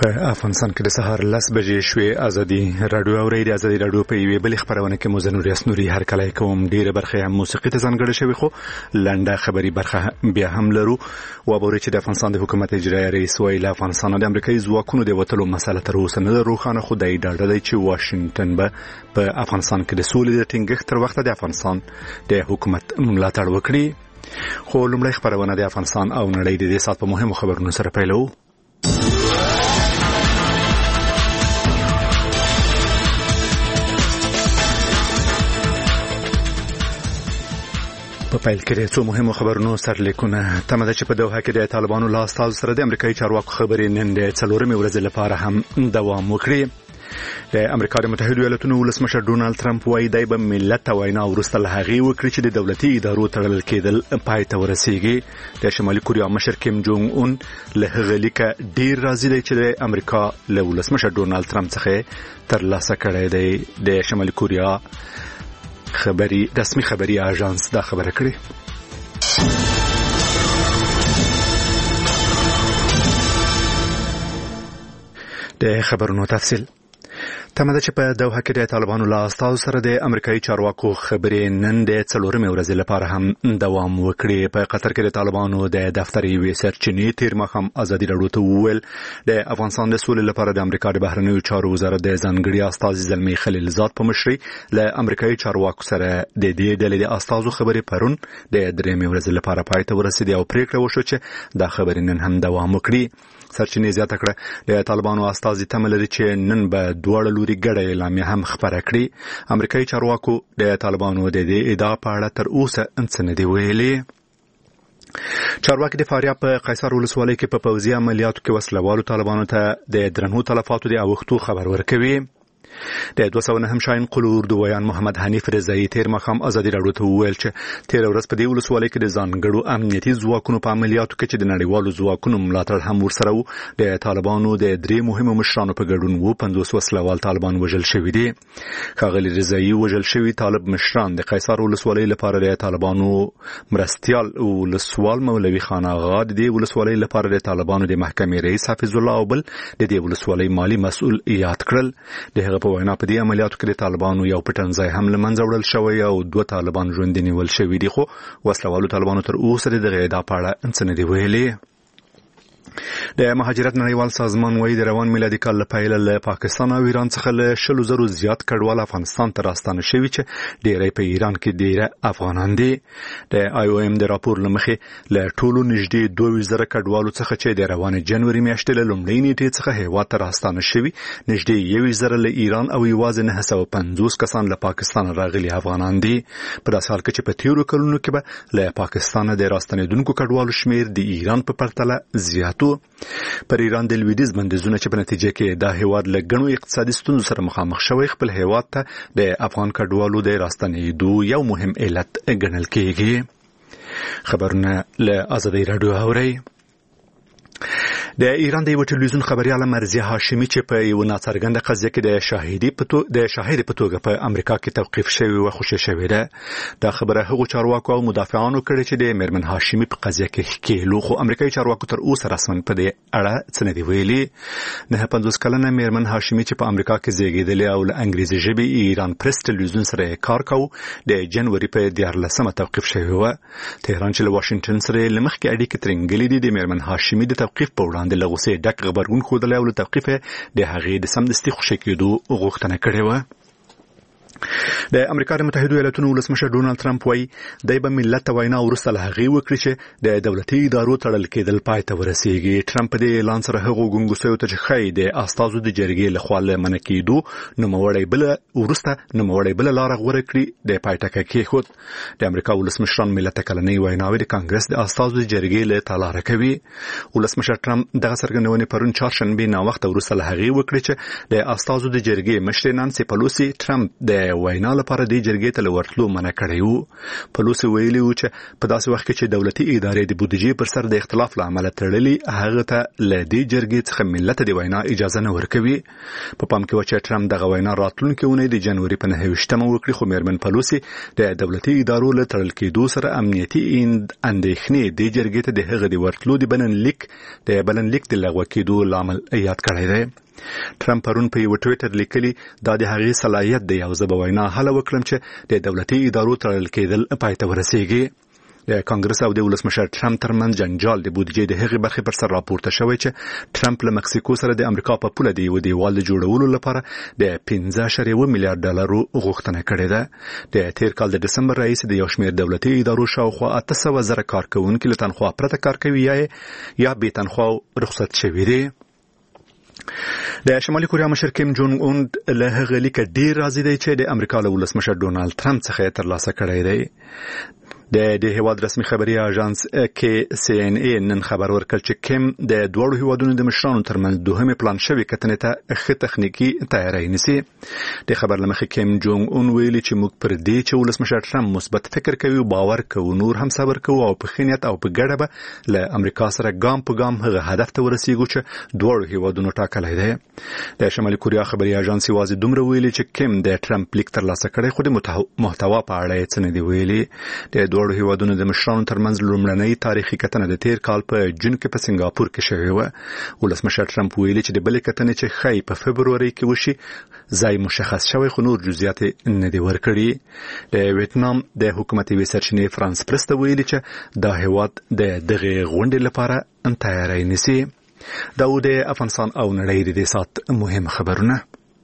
په افغانستان کې د سهار 10 بجې شوې ازادي رادیو اوري د ازادي رادیو په یوه بل خبرونه کې مزنور یاسنوري هر کله کوم ډیره برخه هم موسیقي ته ځانګړې شوی خو لنډه خبري برخه بیا هم لرو و بوري چې د افغانستان د حکومت اجرایي رئیس ویل افغانستان د امریکایي ځواکونو د وټلو مسله تر اوسه نه روښانه خو د ډاډه دی چې واشنگټن به په افغانستان کې د سولې د ټینګښت تر وخت د افغانستان د حکومت ملاتړ وکړي خو لومړی خبرونه د افغانستان او نړۍ د دې سات په مهمو خبرونو سره پیلو. په پیل کې څو مهمو خبرونو سرلیکونه تمه ده چې په دوحه کې د طالبانو له استازو سره د امریکایي چارواکو خبرې نن د 4مې ورځې لپاره هم دوام وکړي. د امریکا د متحده ایالاتونو ولسمشر ډونالد ترامپ وايي دی به ملت وینا وروسته له هغې وکړي چې د دولتي ادارو تړل کېدل پای ته ورسیږي. د شمالي کوریا مشر کیم جونګ اون له هغه لیکه ډیر راضي دی چې د امریکا له ولسمشر ډونالد ترامپ څخه ترلاسه کړی دی. د شمالي کوریا رسمي خبري اژانس دا خبره کړې. د خبرونو تفصیل تمه ده چې په دوحه کې د طالبانو له استازو سره د امریکایي چارواکو خبرې نن د 4مې ورځې لپاره هم دوام وکړي. په قطر کې د طالبانو د دفتر یوې سرچینې تیر ماښام ازادي رادیو ته وویل د افغانستان د سولې لپاره د امریکا د بهرنیو چارو وزارت د ځانګړي استازي زلمي خلیلزاد په مشرۍ له امریکایي چارواکو سره د دې ډلې د استازو خبرې پرون د 3مې ورځې لپاره پای ته ورسېدې او پریکړه وشوه چې دا خبرې نن هم دوام وکړي. سرچینې زیاته کړه د طالبانو استازي تمه لري چې نن به دواړه لوري ګډه اعلامیه هم خبره کړي. امریکایي چارواکو د طالبانو د دې ادعا په اړه تر اوسه څه نه دی ویلي. چارواکي د فاریاب په قیصر ولسوالۍ کې په پوځي عملیاتو کې وسلوالو طالبانو ته د درنو تلفاتو د اوښتو خبر ورکوي. د 209 شاین قلو اردو ویان محمد حنیف رضایی تیر مخام ازادي رادیو ته وویل چې تیر ورځ په دې ولسوالۍ کې د ځانګړو امنیتي ځواکونو په عملیاتو کې چې د نړیوالو ځواکونو ملاتړ هم ورسره وو د طالبانو د 3 مهمو مشرانو په ګډون وو 50 وسلوال طالبان وژل شوي دي. ښاغلي رضایی وژل شوي طالب مشران د قیصر ولسوالۍ لپاره د طالبانو مرستيال ولسوال مولوي خان آغا د دې ولسوالۍ لپاره د طالبانو د محکمې رئیس حفیظ الله او بل د دې ولسوالۍ مالی مسؤل یاد کړل. د په وینا په دې عملیاتو کې د طالبانو یو پټنځای هم له منځه وړل شوی او 2 طالبان ژوندي نیول شوي دي خو وسلوالو طالبانو تر اوسه د ادعا په اړه څه نه دی ویلي. د مهاجرت نړیوال سازمان وايي د روان میلادي کال له پیله له پاکستان او ایران څخه له 100,000 زیات کډوال افغانستان ته راستانه شوي چې ډیری په ایران کې ډیره افغانان دي. د IOM د راپور لمخې له ټولو نږدې 2000 کډوالو څخه چې د روان جنوري میاشتې له لومړۍ نیټې څخه هیواد ته راستانه شوي نږدې 1000 له ایران او یوازې 950 کسان له پاکستان راغلي افغانان دي. په داسې حال کې چې په تیرو کلونو کې به له پاکستان د راستنېدونکو کډوالو شمیر د ایران په پرتله زیات پر ایران د لویدیز بندیزونه چې په نتیجه کې د هیواد له غنو اقتصادي ستونزو سره مخامخ شوی خپل هیواد ته د افغان کډوالو د راستنېدو یو مهم علت ګڼل کېږي. خبرونه له ازادي رادیو اوري. د ایران د یو ټلویزیون خبريال مرضیه هاشمی چې په یو ناڅرګنده قضیه کې د شاهد په توګه په امریکا کې توقیف شوی او خوشی شوی ده. دا خبره هغو چارواکو او مدافعانو کړي چې د میرمن هاشمی په قضیه کې ښکېلو خو امریکایي چارواکو تر اوسه رسمن په دې اړه څه نه دی ویلي. 50 کلنه میرمن هاشمی چې په امریکا کې زیږیدلې او له انګریزي ژبې ایران پریس ټلویزیون سره کار کوي د جنوري په 14مه توقیف شوی و. تهران چې له واشنگټن سره لمخکې اړیکې ترنګلې دي د میرمن هاشمی د توقیف په وړاندې د لغوسې ډک خبرګون خوده او له توقیف د هغې د سمدستي خوشی کېدو غوښتنه کړې و. د امریکا د متحده ایالاتونو ولسمشر ډونالد ترامپ وايي دی به ملت وینا وروسته له هغې وکړي چې د دولتي ادارو تړل کېدل پای ته ورسیږي. ترامپ په دې اعلان سره هغو ګونګوسیو ته چې ښایي د استازو د جرګې لخوا له منع کېدو نوموړی بله لاره غوره کړي د پای ټکی کېښود. د امریکا ولسمشران ملت ته کلنۍ ویناوې د کانګرس د استازو د جرګې له تالاره کوي. ولسمشر ترامپ دغه څرګندونې پرون چهارشنبې ناوخته وروسته له هغې وکړي چې د استازو د جرګې مشرې نانسي پلوسي ترامپ د د وینا لپاره د جرګې ته ورتلو منع کړی وو. پلوسی ویلي و چې په داسې وخت کې چې دولتي ادارې د بودیجې پر سر د اختلاف له امله تړلې هغه ته له دې جرګې څخه ملت د وینا اجازه نه ورکوي. په پام کې و چې ټرمپ دغه وینا راتلونکي اونۍ د جنوري په 9 وکړي، خو میرمن پلوسی د دولتي ادارو له تړل کېدو سره امنیتي اندېښنې د جرګې ته د هغه د ورتلو د بلنلیک د لغوه کېدو لامل یاد کړی دی. ټرمپ پرون په یو ټویټر لیکلي دا د هغې صلاحیت دی او زه به وینا هله وکړم چې د دولتي ادارو تړل کېدل پای ته ورسیږي. د کانګرس او د ولسمشر ټرمپ ترمنځ جنجال د بودیجې د هغې برخې پر سر راپورته شوی چې ټرمپ له مکسیکو سره د امریکا په پوله د یو دیوال د جوړولو لپاره د 15.1 میلیارډ ډالرو غوښتنه کړې ده. د تیر کال د دسمبر راهیسې د یو شمېر دولتي ادارو شاوخوا 800,000 کارکوونکي له تنخوا پرته کار کوي یا بې تنخوا رخصت شوي دي. د شمالي کوریا مشر کیم جونګ اون له هغه لیک ډیر راضي دی چې د امریکا له ولسمشر ډونالد ټرمپ څخه ترلاسه کړی دی. د هیواد رسمي خبري اژانس کې CNN نن خبر ورکړ چې کیم د دوړو هیوادونو د مشرانو ترمنځ دوهمه پلان شوی کتنې ته ښه تخنیکی تیاری نیسي. د خبر لمخې کیم جونګ اون ویلي چې موږ پر دې چې ولسمشر ټرمپ مثبت فکر کوي او باور کوي نور هم صبر کوي او په خنیت او په ګډه به له امریکا سره ګام په ګام هغه هدف ته ورسیږو چې دوړو هیوادونو ټاکلی دی. د شمالي کوریا خبري اژانس یوازې دومره ویلي چې کیم د ټرمپ لیک ترلاسه کړی، خو د محتوا په اړه یې څه نه دی ویلي. د دوړو هیوادونو د مشرانو ترمنځ لومړنۍ تاریخي کتنه د تیر کال په جون کې په سنگاپور کې شوې و. ولسمشر ټرمپ ویلي چې د بلې کتنې چې ښایي په فبروري کې وشي ځای مشخص شوی، خو نور جزئیات نه دي ورکړي. د ویتنام د حکومت وی سرچینې فرانس پرس ته ویلي چې دا هیواد د دغه غونډې لپاره تیاری نیسي. دا و د افغانستان او نړۍ د سات مهم خبرونه.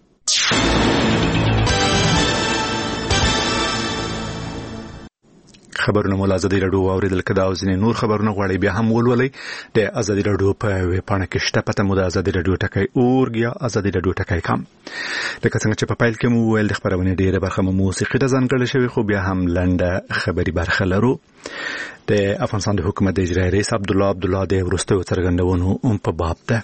خبرونه مو ازادي رادیو اوریدل کدا او ځینې نور خبرونه غواړي بیا هم ولولئ د ازادي رادیو په ویب پاڼه کې شته. پته مو د ازادي رادیو ټکی اورګ یا ازادي رادیو ټکی کام. لکه څنګه چې په پایل کې مو ویل د خبرونه ډیره برخه مو موسیقي د ځانګړې شوی، خو بیا هم لنډه خبري برخه لرو. د افغانستان د حکومت د اجرایي رئیس عبدالله د وروستیو څرګندونو په باب ده.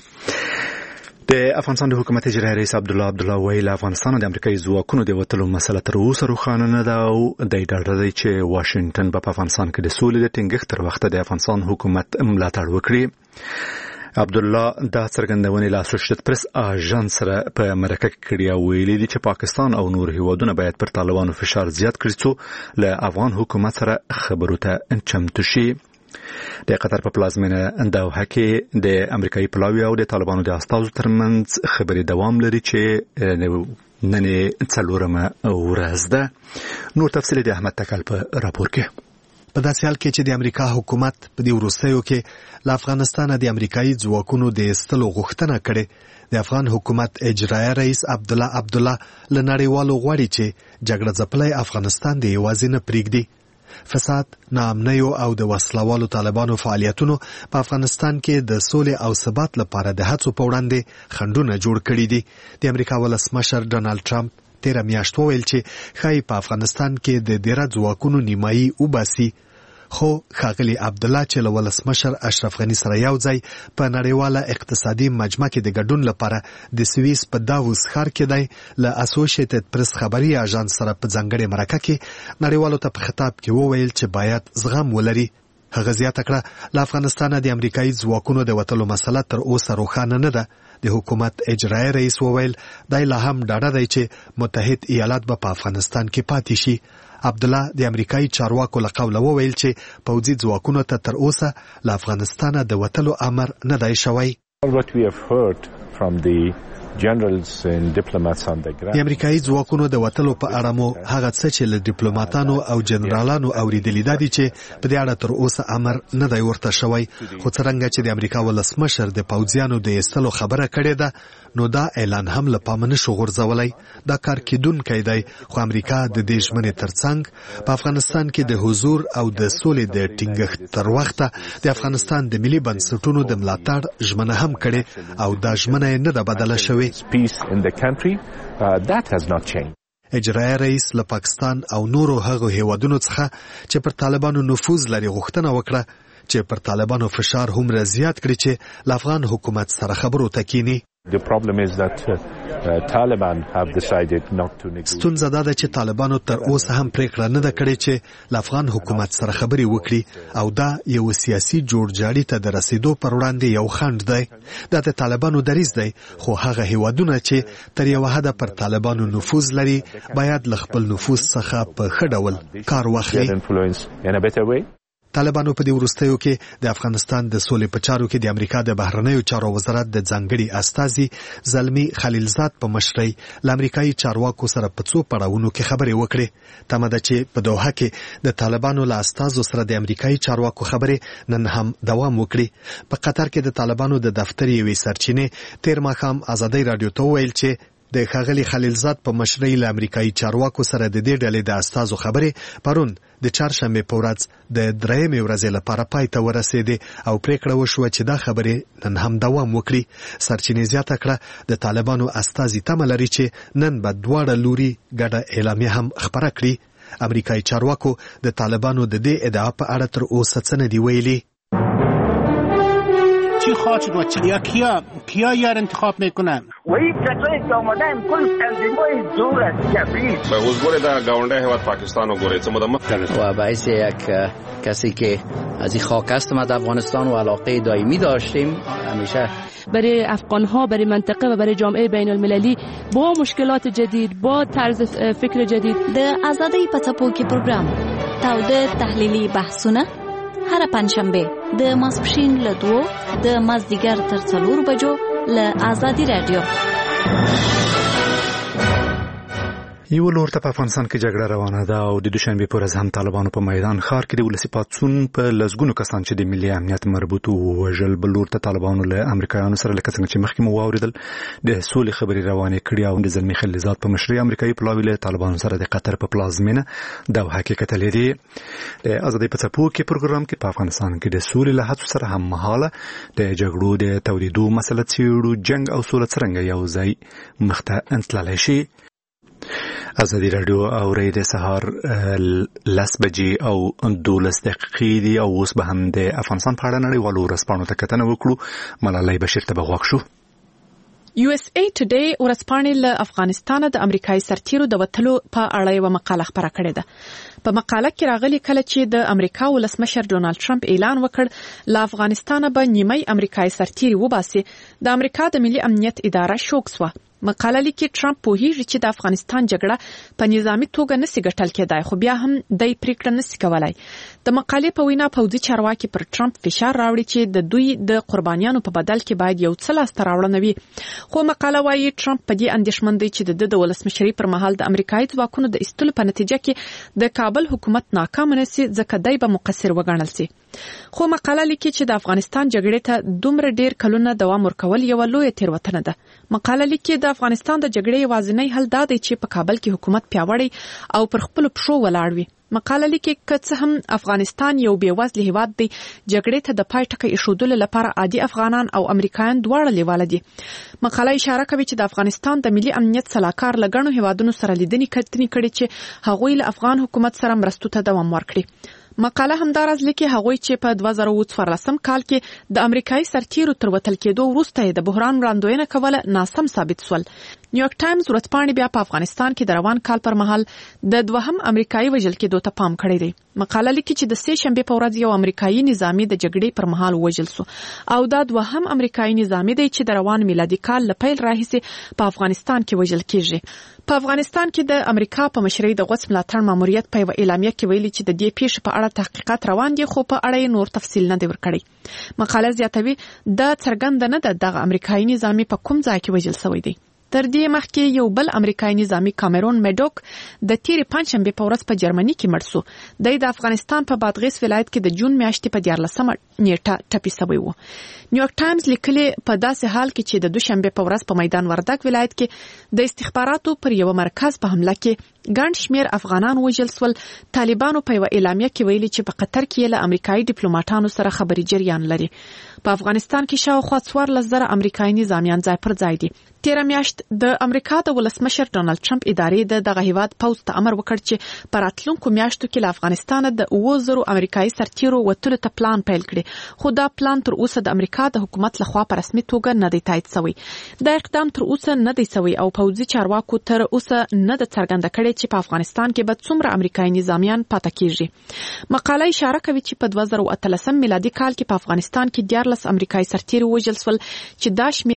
د افغانستان د حکومت اجرایي رئیس عبدالله ویل افغانستان د امریکایي ځواکونو د وتلو مسله تر اوسه روښانه نه ده او د ډاډه دی چې واشنگټن په افغانستان کې د سولې د ټینګښت تر وخته د افغانستان حکومت ملاتړ وکړي. عبدالله دا څرګندونې له اسوسییټډ پریس اژانس سره په مرکه کې کړې او ویلي دي چې پاکستان او نور هیوادونه باید پر طالبانو فشار زیات کړي څو له افغان حکومت سره خبرو ته چمتو شي. د قطر په پلازمینه دوحه کې د امریکایي پلاوی او د طالبانو د استازو ترمنځ خبرې دوام لري چې نن 4مه ورځ ده. نور تفصیل د احمد تکل په راپور کې. په داسې حال کې چې د امریکا حکومت په دې وروستیو کې له افغانستان د امریکایي ځواکونو د ایستلو غوښتنه کړې، د افغان حکومت اجرایي رئیس عبدالله له نړیوالو غواړي چې جګړه ځپلی افغانستان د یوازې نه پرېږدي. فساد، ناامنیو او د وسلوالو طالبانو فعالیتونو په افغانستان کې د سولې او ثبات لپاره د هڅو په وړاندې خنډونه جوړ کړي دي. د امریکا ولسمشر ډونالد ټرمپ تیره میاشت وویل چې ښایي په افغانستان کې د ډیره ځواکونو نیمایي وباسي، خو ښاغلي عبدالله چې له ولسمشر اشرف غني سره یو ځای په نړیواله اقتصادي مجمع کې د ګډون لپاره د سویس په داووس ښار کې دی، له اسوسییټډ پریس خبري اژانس سره په ځانګړې مرکه کې نړیوالو ته په خطاب کې وویل چې باید زغم ولري. هغه زیاته کړه له افغانستانه د امریکایي ځواکونو د وتلو مسله تر اوسه روښانه نه ده. د حکومت اجرایي رئیس وویل دا لا هم ډاډه دی چې متحد ایالات به په افغانستان کې پاتې شي. عبدالله د امریکایي چارواکو له قوله وویل چې پوځي ځواکونو ته تر اوسه له افغانستانه د وتلو امر نه دی شوی. What we have heard from the generals and diplomats on the ground. د امریکایي ځواکونو د وتلو په اړه مو هغه څه چې له ډیپلوماټانو او جنرالانو اوریدلي دي چې په دې اړه تر اوسه امر نه دی ورته شوی. خو څرنګه چې د امریکا ولسمشر د پوځیانو د ایستلو خبره کړې ده، نو دا اعلان هم له پامه نشو غورځولی. دا کار کیدونکی دی، خو امریکا د دې ژمنې ترڅنګ په افغانستان کې د حضور او د سولې د ټینګښت تر وخته د افغانستان د ملي بنسټونو د ملاتړ ژمنه هم کړې او دا ژمنه نه ده بدله شوې. Peace in the country, that has not changed. اجرایي رئیس له پاکستان او نورو هغو هیوادونو څخه چې پر طالبانو نفوذ لري غوښتنه وکړه چې پر طالبانو فشار هم زیات کړي چې له افغان حکومت سره خبرو ته کینی. The problem is that Taliban have decided not to negotiate. ستونزه دا ده چې طالبانو تر اوسه هم پریکړه نه ده کړې چې له افغان حکومت سره خبرې وکړي او دا یو سیاسي جوړجاړي ته د رسیدو پر وړاندې یو خنډ دی. دا د طالبانو دریځ دی، خو هغه هیوادونه چې تر یو حده پر طالبانو نفوذ لري باید له خپل نفوذ څخه په ښه ډول کار واخلي. طالبانو په دې وروستیو کې د افغانستان د سولې په چارو کې د امریکا د بهرنیو چارو وزارت د ځانګړي استازي زلمی خلیلزاد په مشرۍ له امریکایي چارواکو سره په څو پړاوونو کې خبرې وکړې. تمه ده چې په دوحه کې د طالبانو له استازو سره د امریکایي چارواکو خبرې نن هم دوام وکړي. په قطر کې د طالبانو د دفتر یوې سرچینې تیر ماښام ازادۍ راډیو ته وویل چې د ښاغلي خلیلزاد په مشرۍ له امریکایي چارواکو سره د دې ډلې د استازو خبرې پرون د چهارشنبې په ورځ د درېیمې ورځې لپاره پای ته ورسېدې او پریکړه وشوه چې دا خبرې نن هم دوام وکړي. سرچینې زیاته کړه د طالبانو استازي تمه لري چې نن به دواړه لوري ګډه اعلامیه هم خپره کړي. امریکایي چارواکو د طالبانو د دې ادعا په اړه تر اوسه څه نه دي ویلي. چی خواهد و کیا یار انتخاب میکنن و این کسایی که آمدن کل تنظیم‌های زور است کبیر اوس ګوره دا گاونډی هیواد پاکستان وګورئ څه موده مخکې و باعث یک کسی که از این خاک است ما در افغانستان و علاقه دائمی داشتیم همیشه برای افغان‌ها، برای منطقه و برای جامعه بین المللی با مشکلات جدید، با طرز فکر جدید. د آزادۍ په څپو کې پروګرام تاوده تحلیلي بحثونه هر پنځشنبه د ماسپښین له 2 د مازدیګر تر 4 بجو له آزادي رادیو. یو لور ته په افغانستان کې جګړه روانه ده او د دوشنبه پر ورځ هم طالبانو په میدان ښار کې د ولسی پاتسون په لزګونو کسان چې د ملي امنیت مربوط وژل. بل لور ته طالبانو له امریکایانو سره لکه څنګه چې مخکې مو واوریدل د سولې خبرې روانې کړې او د زلمی خلیلزاد په مشرۍ امریکایي پلاوی له طالبانو سره د قطر په پلازمینه دوحه کې کتلې دي. د ازادۍ په څپو کې پروګرام کې په افغانستان کې د سولې له هڅو سره هم مهاله د جګړو د تولیدو مسله څیړو، جنگ او سوله څرنګه یو ځای مخته انتللی شي. ازادي رادیو او د سهار 10 بجې او 12 دقیقې دي او اوس به هم د افغانستان په اړه نړیوالو ورځپاڼو ته کتنه وکړو. ملالۍ بشیر ته به غوږ شو. USA Today ورځپاڼې له افغانستان د امریکایي سرتیرو د وتلو په اړه یو مقاله خپره کړې ده. په مقاله کې راغلي کله چې د امریکا ولسمشر ډونالد ټرمپ اعلان وکړ له افغانستان به نیمه امریکایي سرتیري وباسي، د امریکا د ملي امنیت اداره شوک سوه. مقاله لیکي ټرمپ پوهیږي چې د افغانستان جګړه په نظامی توګه نسی ګټل کېدای، خو بیا هم د پریکړه نسی کولای. د مقالې په وینا پوځي چارواکي پر ټرمپ فشار راوړي چې د دوی د قربانیانو په بدل کې باید یو څه لاس ته راوړنه وي. خو مقاله وايي ټرمپ په دې اندېښمن دی چې د ولسمشرۍ پر مهال د امریکایي ځواکونو د ایستلو په نتیجه کې د کابل حکومت ناکام نسی، ځکه دی به مقصر وګڼل شي. خو مقاله لیکي چې د افغانستان جګړې ته دومره ډیر کلونه دوام ورکول یو لوی تیروتنه ده. مقاله لیکي د افغانستان د جګړې یوازینی حل دا دی چې په کابل کې حکومت پیاوړی او پر خپل پښو ولاړ وي. مقاله لیکي که څه هم افغانستان یو بیوزله هیواد دی، جګړې ته د پای ټکی ایښودلو لپاره عادي افغانان او امریکایان دواړه لیواله دي. مقاله اشاره کوي چې د افغانستان د ملي امنیت سلاکار لګڼو هیوادونو سره لیدنې کړي چې هغوی له افغان حکومت سره مرستو ته دوام ورکړي. مقاله همدارز لیکي هغوی چې په 2014 کال کې د امریکایي سرتیرو تر وتل کېدو وروسته د بحران وړاندوینه کوله ناسم ثابت شول. نیویارک ټایمز ورځپاڼې بیا په افغانستان کې د روان کال پر مهال د دوهم امریکایي وژل کېدو ته پام کړی دی. مقاله لیکي چې د سې شنبې په ورځ یو امریکایي نظامي د جګړې پر مهال وژل شو او دا دوهم امریکایي نظامي دی چې د روان میلادي کال له پیل راهیسې په افغانستان کې وژل کېږي. په افغانستان کې د امریکا په مشرۍ د غوڅ ملاتړ ماموریت په اعلامیه کې ویلي چې د دې پیښې په اړه تحقیقات روان دي، خو په اړه نور تفصیل نه دی ورکړی. مقاله زیاتوي دا څرګند نه ده دغه امریکایي نظامي په کوم ځای کې وژل شوی دی. تر دې مخکې یو بل امریکایي نظامي کامرون میډوک د تیرې پنځشنبې په ورځ په جرمني کې مړ شو. د افغانستان په بادغیس ولایت کې د جون میاشتې په 14 نیټه ټپي شوی و. نیویارک ټایمز لیکلي په داسې حال کې چې د دوشنبه په ورځ په میدان وردګ ولایت کې د استخباراتو پر یو مرکز په حمله کې ګڼ شمېر افغانان وژل شول. طالبانو په یو اعلامیه کې ویلي چې په قطر کې له امریکایي ډیپلوماټانو سره خبري جریان لري. په افغانستان کې شاوخوا 14,000 امریکایي نظامیان ځای پر ځای دي. تیر میاشت د امریکا د ولسمشر ډونالد ټرمپ ادارې د دغه هیواد پوز ته امر وکړ چې په راتلونکو میاشتو کې له افغانستان د 2000 امریکایي سرتیرو وتلو ته پلان پیل کړي، خو دا پلان تر اوسه د امریکا د حکومت لخوا په رسمي توګه نه دی تایید شوی. دا اقدام تر اوسه نه دی شوی او پوځي چارواکو تر اوسه نه د څرګنده کړي چې په افغانستان کې به څومره امریکایي نظامیان پاتې کیږي. مقاله اشاره کوي چې په 2013 میلادي کال کې په افغانستان کې 14 امریکایي سرتیري وژل شول چې دا